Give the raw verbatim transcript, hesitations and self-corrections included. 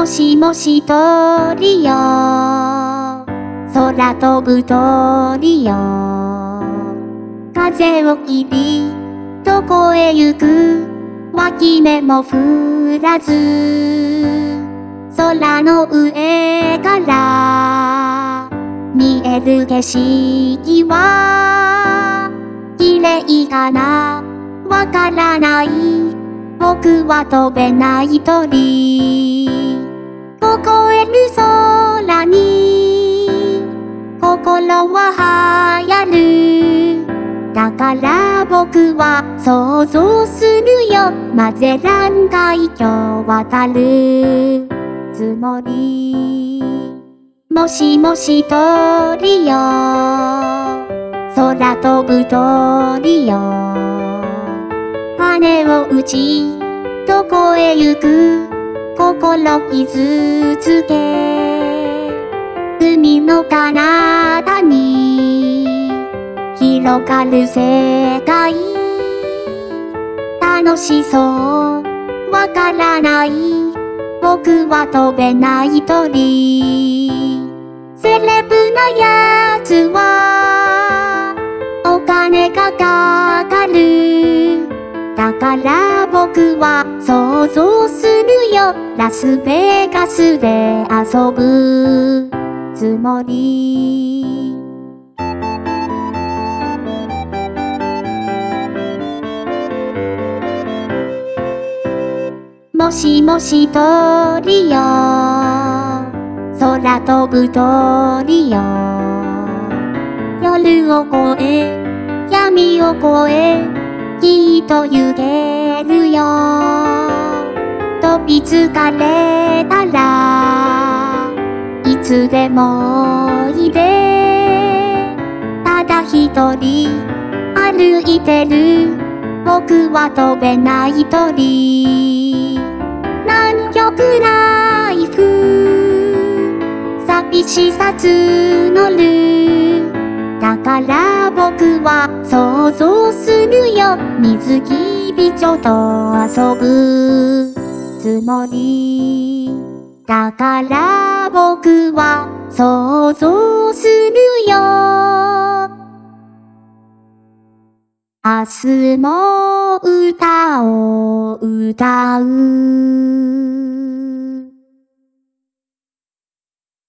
もしもし鳥よ、空飛ぶ鳥よ、風を切りどこへ行く、脇目も振らず、空の上から見える景色は綺麗かな、わからない。僕は飛べない鳥、凍える空に心は流行る。だから僕は想像するよ、マゼラン海峡渡るつもり。もしもし鳥よ、空飛ぶ鳥よ、羽を打ちどこへ行く、心傷つけ海の彼方に広がる世界。楽しそうわからない、僕は飛べない鳥。セレブなやつはお金がかかる。だから僕は想像するよ、ラスベガスで遊ぶつもり。もしもし鳥よ、空飛ぶ鳥よ、夜を越え闇を越えきっと行けるよ。飛びつかれたらいつでもいで、ただ一人歩いてる僕は飛べない鳥。南極ライフ寂しさ募る。だから僕は想像するよ、水着美女と遊ぶつもり。だから僕は想像するよ、明日も歌を歌う。